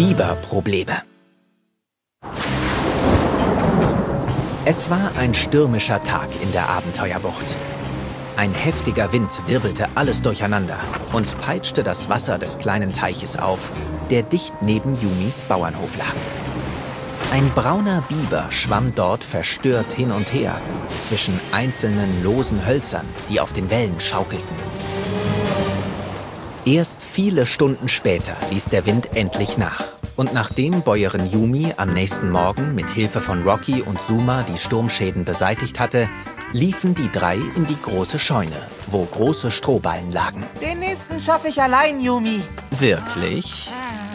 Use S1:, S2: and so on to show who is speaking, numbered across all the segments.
S1: Biberprobleme. Es war ein stürmischer Tag in der Abenteuerbucht. Ein heftiger Wind wirbelte alles durcheinander und peitschte das Wasser des kleinen Teiches auf, der dicht neben Yumis Bauernhof lag. Ein brauner Biber schwamm dort verstört hin und her zwischen einzelnen losen Hölzern, die auf den Wellen schaukelten. Erst viele Stunden später ließ der Wind endlich nach. Und nachdem Bäuerin Yumi am nächsten Morgen mit Hilfe von Rocky und Zuma die Sturmschäden beseitigt hatte, liefen die drei in die große Scheune, wo große Strohballen lagen.
S2: Den nächsten schaffe ich allein, Yumi.
S1: Wirklich?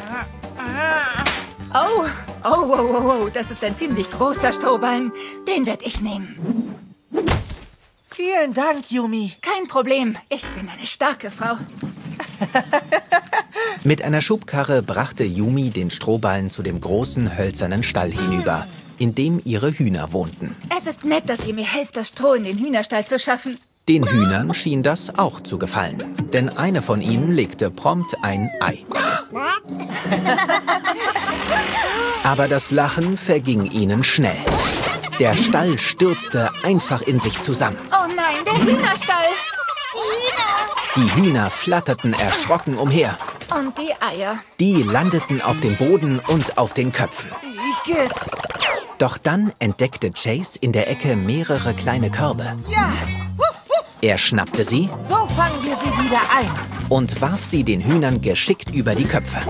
S3: Oh, das ist ein ziemlich großer Strohballen. Den werde ich nehmen.
S2: Vielen Dank, Yumi.
S3: Kein Problem, ich bin eine starke Frau.
S1: Mit einer Schubkarre brachte Yumi den Strohballen zu dem großen hölzernen Stall hinüber, in dem ihre Hühner wohnten.
S3: Es ist nett, dass ihr mir helft, das Stroh in den Hühnerstall zu schaffen.
S1: Den Hühnern schien das auch zu gefallen, denn eine von ihnen legte prompt ein Ei. Aber das Lachen verging ihnen schnell. Der Stall stürzte einfach in sich zusammen.
S3: Oh nein, der Hühnerstall!
S1: Die Hühner flatterten erschrocken umher.
S3: Und die Eier.
S1: Die landeten auf dem Boden und auf den Köpfen.
S2: Igitt.
S1: Doch dann entdeckte Chase in der Ecke mehrere kleine Körbe.
S2: Ja,
S1: Er schnappte sie
S2: so fangen wir sie wieder ein.
S1: und warf sie den Hühnern geschickt über die Köpfe.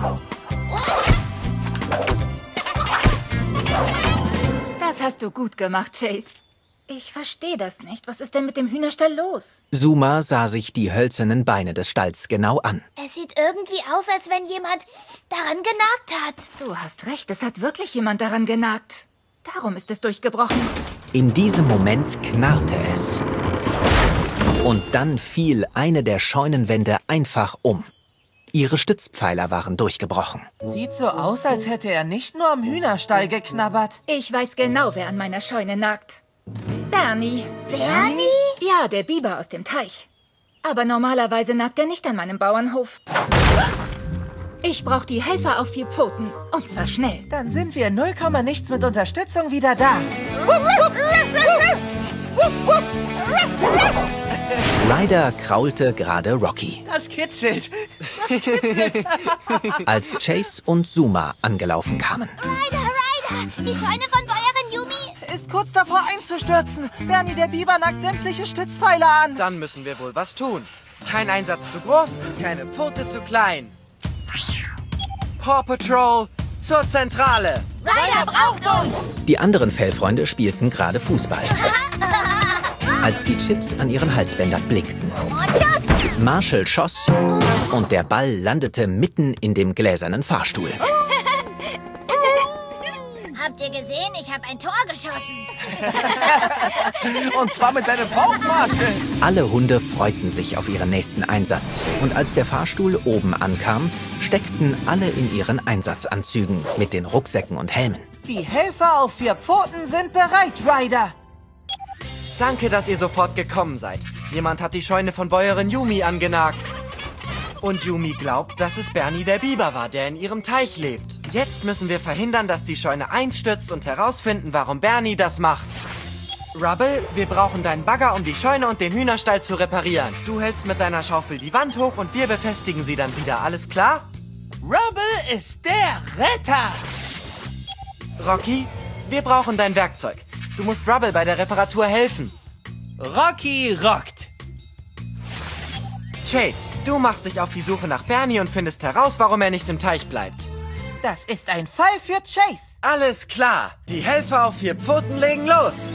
S3: Das hast du gut gemacht, Chase. Ich verstehe das nicht. Was ist denn mit dem Hühnerstall los?
S1: Zuma sah sich die hölzernen Beine des Stalls genau an.
S4: Es sieht irgendwie aus, als wenn jemand daran genagt hat.
S3: Du hast recht, es hat wirklich jemand daran genagt. Darum ist es durchgebrochen.
S1: In diesem Moment knarrte es. Und dann fiel eine der Scheunenwände einfach um. Ihre Stützpfeiler waren durchgebrochen.
S2: Sieht so aus, als hätte er nicht nur am Hühnerstall geknabbert.
S3: Ich weiß genau, wer an meiner Scheune nagt. Bernie.
S4: Bernie?
S3: Ja, der Biber aus dem Teich. Aber normalerweise nagt er nicht an meinem Bauernhof. Ich brauche die Helfer auf 4 Pfoten. Und zwar schnell.
S2: Dann sind wir 0, nichts mit Unterstützung wieder da.
S1: Ryder kraulte gerade Rocky,
S2: Das kitzelt.
S1: als Chase und Zuma angelaufen kamen.
S4: Ryder, die Scheune von Bäuerin Yumi.
S2: Ist kurz davor einzustürzen. Bernie der Biber nagt sämtliche Stützpfeiler an.
S5: Dann müssen wir wohl was tun. Kein Einsatz zu groß, keine Pfote zu klein. Paw Patrol zur Zentrale.
S4: Ryder braucht uns.
S1: Die anderen Fellfreunde spielten gerade Fußball, als die Chips an ihren Halsbändern blickten.
S4: Und tschüss.
S1: Marshall schoss und der Ball landete mitten in dem gläsernen Fahrstuhl.
S4: Habt ihr gesehen? Ich habe ein Tor geschossen.
S2: Und zwar mit deinem Bauchmarschel.
S1: Alle Hunde freuten sich auf ihren nächsten Einsatz. Und als der Fahrstuhl oben ankam, steckten alle in ihren Einsatzanzügen mit den Rucksäcken und Helmen.
S2: Die Helfer auf 4 Pfoten sind bereit, Ryder.
S5: Danke, dass ihr sofort gekommen seid. Jemand hat die Scheune von Bäuerin Yumi angenagt. Und Yumi glaubt, dass es Bernie der Biber war, der in ihrem Teich lebt. Jetzt müssen wir verhindern, dass die Scheune einstürzt und herausfinden, warum Bernie das macht. Rubble, wir brauchen deinen Bagger, um die Scheune und den Hühnerstall zu reparieren. Du hältst mit deiner Schaufel die Wand hoch und wir befestigen sie dann wieder. Alles klar?
S2: Rubble ist der Retter.
S5: Rocky, wir brauchen dein Werkzeug. Du musst Rubble bei der Reparatur helfen.
S2: Rocky rockt.
S5: Chase, du machst dich auf die Suche nach Bernie und findest heraus, warum er nicht im Teich bleibt.
S2: Das ist ein Fall für Chase.
S5: Alles klar. Die Helfer auf 4 Pfoten legen los.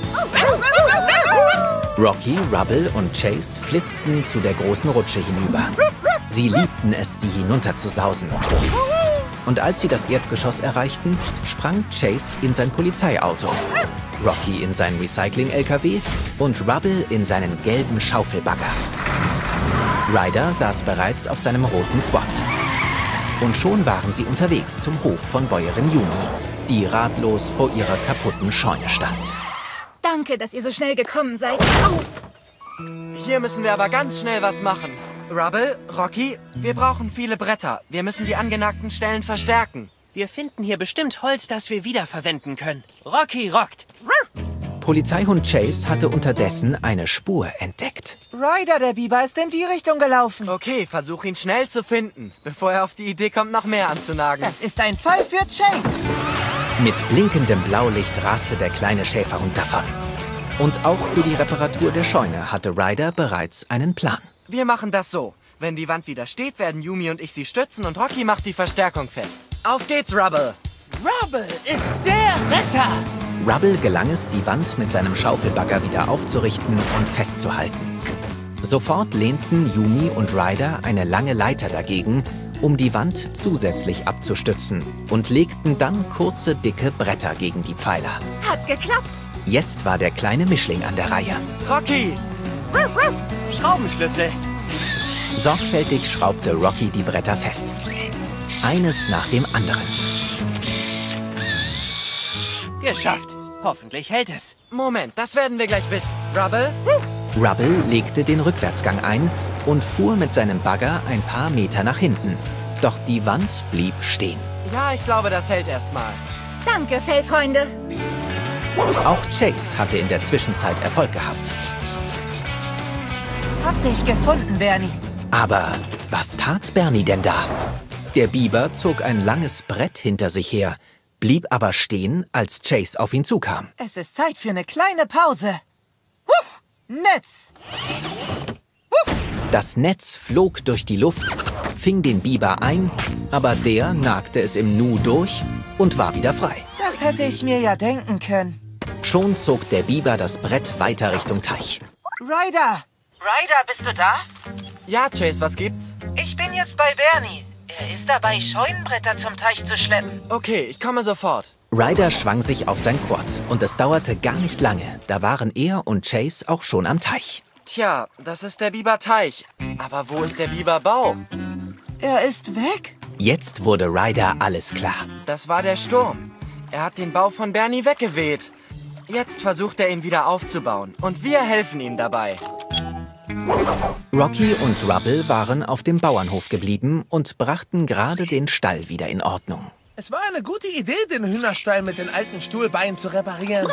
S1: Rocky, Rubble und Chase flitzten zu der großen Rutsche hinüber. Sie liebten es, sie hinunter zu sausen. Und als sie das Erdgeschoss erreichten, sprang Chase in sein Polizeiauto, Rocky in sein Recycling-LKW und Rubble in seinen gelben Schaufelbagger. Ryder saß bereits auf seinem roten Quad. Und schon waren sie unterwegs zum Hof von Bäuerin Yumi, die ratlos vor ihrer kaputten Scheune stand.
S3: Danke, dass ihr so schnell gekommen seid. Au!
S5: Hier müssen wir aber ganz schnell was machen. Rubble, Rocky, wir brauchen viele Bretter. Wir müssen die angenagten Stellen verstärken.
S6: Wir finden hier bestimmt Holz, das wir wiederverwenden können. Rocky rockt.
S1: Polizeihund Chase hatte unterdessen eine Spur entdeckt.
S2: Ryder, der Biber, ist in die Richtung gelaufen.
S5: Okay, versuch ihn schnell zu finden, bevor er auf die Idee kommt, noch mehr anzunagen.
S2: Das ist ein Fall für Chase.
S1: Mit blinkendem Blaulicht raste der kleine Schäferhund davon. Und auch für die Reparatur der Scheune hatte Ryder bereits einen Plan.
S5: Wir machen das so. Wenn die Wand wieder steht, werden Yumi und ich sie stützen und Rocky macht die Verstärkung fest. Auf geht's, Rubble!
S6: Rubble ist der Retter!
S1: Rubble gelang es, die Wand mit seinem Schaufelbagger wieder aufzurichten und festzuhalten. Sofort lehnten Yumi und Ryder eine lange Leiter dagegen, um die Wand zusätzlich abzustützen und legten dann kurze, dicke Bretter gegen die Pfeiler.
S3: Hat geklappt.
S1: Jetzt war der kleine Mischling an der Reihe.
S5: Rocky!
S6: Schraubenschlüssel.
S1: Sorgfältig schraubte Rocky die Bretter fest. Eines nach dem anderen.
S6: Geschafft. Hoffentlich hält es.
S5: Moment, das werden wir gleich wissen. Rubble?
S1: Rubble legte den Rückwärtsgang ein und fuhr mit seinem Bagger ein paar Meter nach hinten. Doch die Wand blieb stehen.
S5: Ja, ich glaube, das hält erstmal.
S3: Danke, Fellfreunde.
S1: Auch Chase hatte in der Zwischenzeit Erfolg gehabt.
S2: Hab dich gefunden, Bernie.
S1: Aber was tat Bernie denn da? Der Biber zog ein langes Brett hinter sich her, blieb aber stehen, als Chase auf ihn zukam.
S2: Es ist Zeit für eine kleine Pause. Wuff! Netz! Wuff!
S1: Das Netz flog durch die Luft, fing den Biber ein, aber der nagte es im Nu durch und war wieder frei.
S2: Das hätte ich mir ja denken können.
S1: Schon zog der Biber das Brett weiter Richtung Teich.
S2: Ryder! Ryder, bist du da?
S5: Ja, Chase, was gibt's?
S2: Ich bin jetzt bei Bernie. Er ist dabei, Scheunenbretter zum Teich zu schleppen.
S5: Okay, ich komme sofort.
S1: Ryder schwang sich auf sein Quad und es dauerte gar nicht lange. Da waren er und Chase auch schon am Teich.
S5: Tja, das ist der Biberteich. Aber wo ist der Biberbau?
S2: Er ist weg?
S1: Jetzt wurde Ryder alles klar.
S5: Das war der Sturm. Er hat den Bau von Bernie weggeweht. Jetzt versucht er, ihn wieder aufzubauen. Und wir helfen ihm dabei.
S1: Rocky und Rubble waren auf dem Bauernhof geblieben und brachten gerade den Stall wieder in Ordnung.
S7: Es war eine gute Idee, den Hühnerstall mit den alten Stuhlbeinen zu reparieren.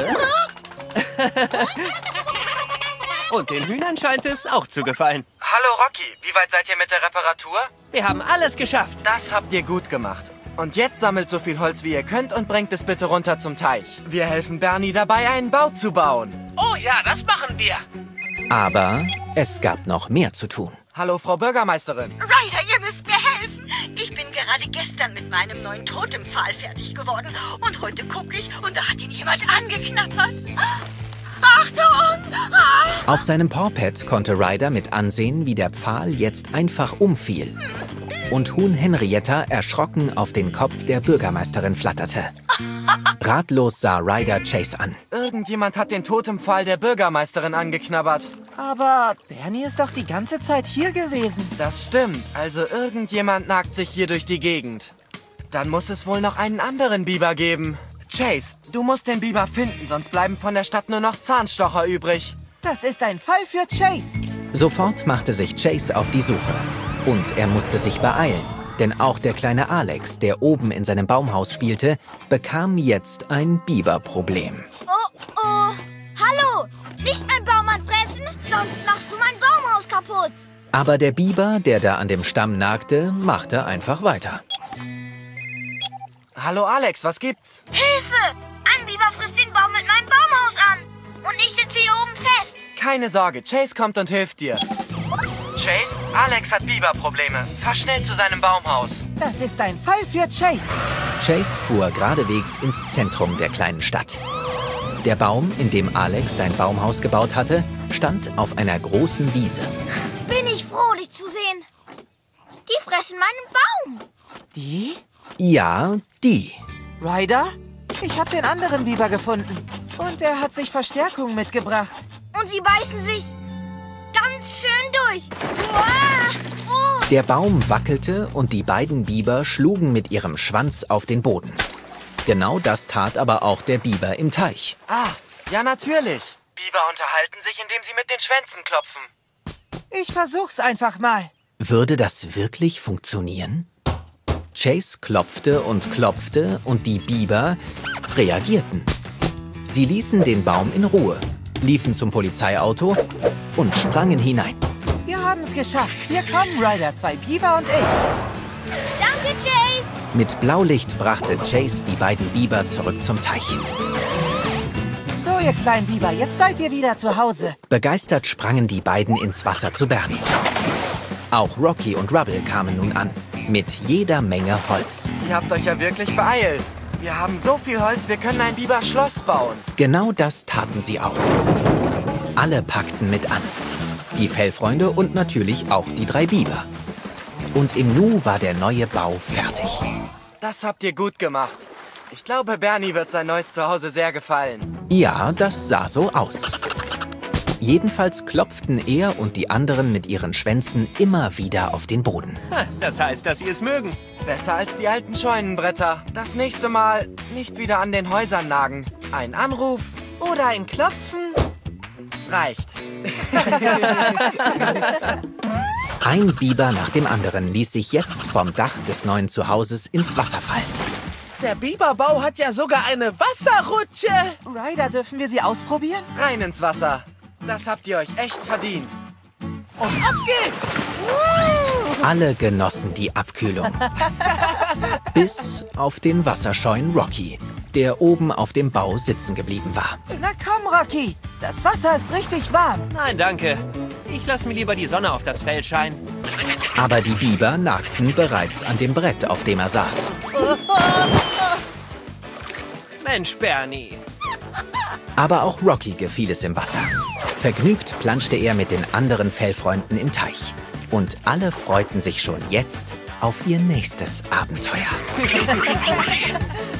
S6: Und den Hühnern scheint es auch zu gefallen.
S5: Hallo Rocky, wie weit seid ihr mit der Reparatur?
S6: Wir haben alles geschafft.
S5: Das habt ihr gut gemacht. Und jetzt sammelt so viel Holz, wie ihr könnt und bringt es bitte runter zum Teich. Wir helfen Bernie dabei, einen Bau zu bauen.
S7: Oh ja, das machen wir.
S1: Aber es gab noch mehr zu tun.
S5: Hallo, Frau Bürgermeisterin.
S8: Ryder, ihr müsst mir helfen. Ich bin gerade gestern mit meinem neuen Totempfahl fertig geworden. Und heute gucke ich und da hat ihn jemand angeknabbert. Achtung! Ah!
S1: Auf seinem Pawpad konnte Ryder mit ansehen, wie der Pfahl jetzt einfach umfiel. Und Huhn Henrietta erschrocken auf den Kopf der Bürgermeisterin flatterte. Ratlos sah Ryder Chase an.
S5: Irgendjemand hat den Totempfahl der Bürgermeisterin angeknabbert.
S2: Aber Bernie ist doch die ganze Zeit hier gewesen.
S5: Das stimmt. Also irgendjemand nagt sich hier durch die Gegend. Dann muss es wohl noch einen anderen Biber geben. Chase, du musst den Biber finden, sonst bleiben von der Stadt nur noch Zahnstocher übrig.
S2: Das ist ein Fall für Chase.
S1: Sofort machte sich Chase auf die Suche. Und er musste sich beeilen. Denn auch der kleine Alex, der oben in seinem Baumhaus spielte, bekam jetzt ein Biberproblem.
S4: Oh. Hallo! Nicht mein Baum anfressen, sonst machst du mein Baumhaus kaputt.
S1: Aber der Biber, der da an dem Stamm nagte, machte einfach weiter.
S5: Hallo Alex, was gibt's?
S4: Hilfe! Ein Biber frisst den Baum mit meinem Baumhaus an. Und ich sitze hier oben fest.
S5: Keine Sorge, Chase kommt und hilft dir. Chase, Alex hat Biberprobleme. Fahr schnell zu seinem Baumhaus.
S2: Das ist ein Fall für Chase.
S1: Chase fuhr geradewegs ins Zentrum der kleinen Stadt. Der Baum, in dem Alex sein Baumhaus gebaut hatte, stand auf einer großen Wiese.
S4: Bin ich froh, dich zu sehen. Die fressen meinen Baum.
S2: Die?
S1: Ja, die.
S2: Ryder? Ich habe den anderen Biber gefunden. Und er hat sich Verstärkung mitgebracht.
S4: Und sie beißen sich ganz schön durch. Uah! Oh.
S1: Der Baum wackelte und die beiden Biber schlugen mit ihrem Schwanz auf den Boden. Genau das tat aber auch der Biber im Teich.
S5: Ah, ja natürlich. Biber unterhalten sich, indem sie mit den Schwänzen klopfen.
S2: Ich versuch's einfach mal.
S1: Würde das wirklich funktionieren? Chase klopfte und die Biber reagierten. Sie ließen den Baum in Ruhe, liefen zum Polizeiauto und sprangen hinein.
S2: Wir haben es geschafft. Hier kommen Ryder, 2 Biber und ich.
S4: Danke, Chase.
S1: Mit Blaulicht brachte Chase die beiden Biber zurück zum Teich.
S2: So, ihr kleinen Biber, jetzt seid ihr wieder zu Hause.
S1: Begeistert sprangen die beiden ins Wasser zu Bernie. Auch Rocky und Rubble kamen nun an, mit jeder Menge Holz.
S5: Ihr habt euch ja wirklich beeilt. Wir haben so viel Holz, wir können ein Biberschloss bauen.
S1: Genau das taten sie auch. Alle packten mit an. Die Fellfreunde und natürlich auch die 3 Biber. Und im Nu war der neue Bau fertig.
S5: Das habt ihr gut gemacht. Ich glaube, Bernie wird sein neues Zuhause sehr gefallen.
S1: Ja, das sah so aus. Jedenfalls klopften er und die anderen mit ihren Schwänzen immer wieder auf den Boden.
S6: Das heißt, dass sie es mögen.
S5: Besser als die alten Scheunenbretter. Das nächste Mal nicht wieder an den Häusern nagen. Ein Anruf
S2: Oder ein Klopfen.
S5: reicht.
S1: Ein Biber nach dem anderen ließ sich jetzt vom Dach des neuen Zuhauses ins Wasser fallen.
S7: Der Biberbau hat ja sogar eine Wasserrutsche.
S2: Ryder, dürfen wir sie ausprobieren?
S5: Rein ins Wasser. Das habt ihr euch echt verdient.
S7: Und ab geht's.
S1: Alle genossen die Abkühlung. Bis auf den wasserscheuen Rocky, der oben auf dem Bau sitzen geblieben war.
S2: Na komm, Rocky. Das Wasser ist richtig warm.
S6: Nein, danke. Ich lasse mir lieber die Sonne auf das Fell scheinen.
S1: Aber die Biber nagten bereits an dem Brett, auf dem er saß.
S6: Mensch, Bernie.
S1: Aber auch Rocky gefiel es im Wasser. Vergnügt planschte er mit den anderen Fellfreunden im Teich. Und alle freuten sich schon jetzt auf ihr nächstes Abenteuer.